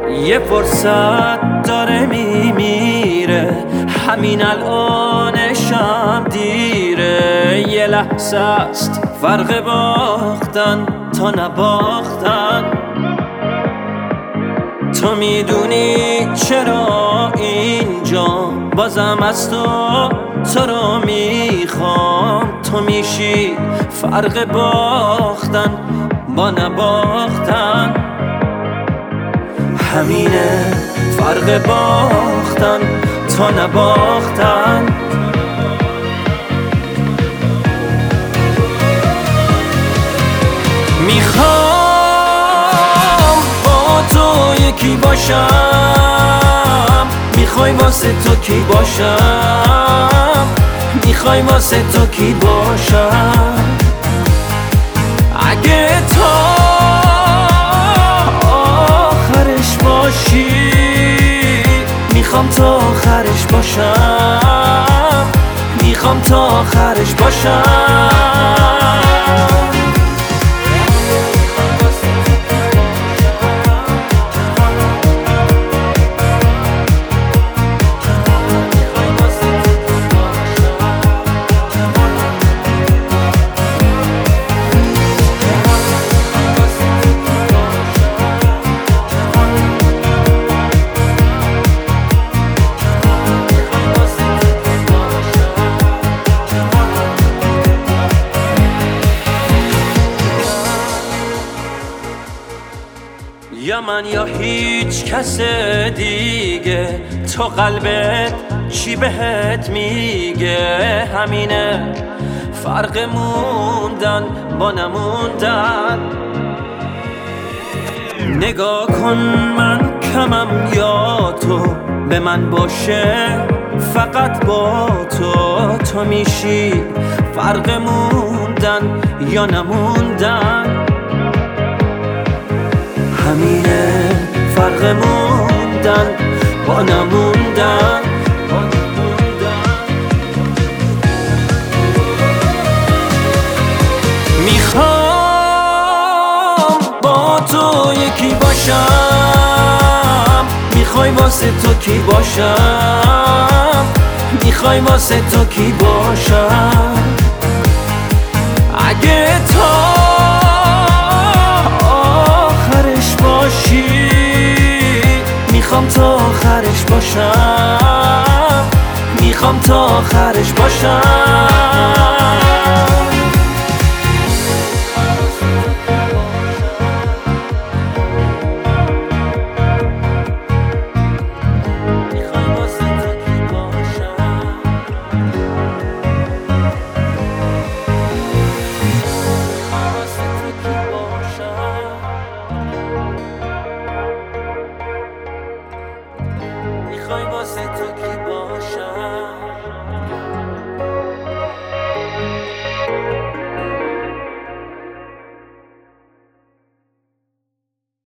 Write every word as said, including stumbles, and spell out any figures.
یه فرصت داره میمیره، همین الانشم دیره. یه لحظه است فرق باختن تا نباختن. تو میدونی چرا اینجا بازم از تو تو رو میخوام. تو میشی فرق باختن با نباختن. همینه فرق باختن تا نباختن. میخوام با تو یکی باشم. میخوای واسه تو کی باشم؟ میخوای واسه تو کی باشم؟ اگه تا آخرش باشی میخوام تا آخرش باشم. میخوام تا آخرش باشم. یا من یا هیچ کس دیگه، تو قلبت چی بهت میگه؟ همینه فرق موندن با نموندن. نگاه کن من کمم یا تو به من باشه، فقط با تو. تو میشی فرق موندن یا نموندن. همینه فرق موندن با نموندن. میخوام با تو یکی باشم. میخوای واسه تو کی باشم؟ میخوای واسه تو کی باشم؟ اگه تا میخوام تا آخرش باشم. میخوام تا آخرش باشم. میخوای واسه تو کی